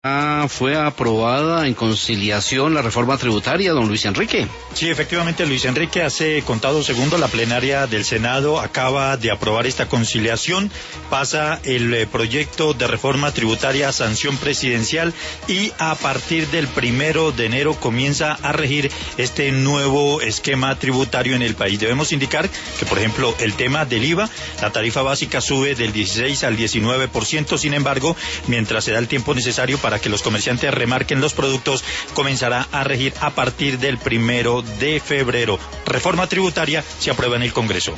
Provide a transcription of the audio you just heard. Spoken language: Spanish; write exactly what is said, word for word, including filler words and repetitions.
Ah, fue aprobada en conciliación la reforma tributaria, don Luis Enrique. Sí, efectivamente, Luis Enrique, hace contados segundos la plenaria del Senado acaba de aprobar esta conciliación, pasa el eh, proyecto de reforma tributaria a sanción presidencial y a partir del primero de enero comienza a regir este nuevo esquema tributario en el país. Debemos indicar que, por ejemplo, el tema del I V A, la tarifa básica sube del dieciséis al diecinueve por ciento, sin embargo, mientras se da el tiempo necesario para para que los comerciantes remarquen los productos, comenzará a regir a partir del primero de febrero. Reforma tributaria se aprueba en el Congreso.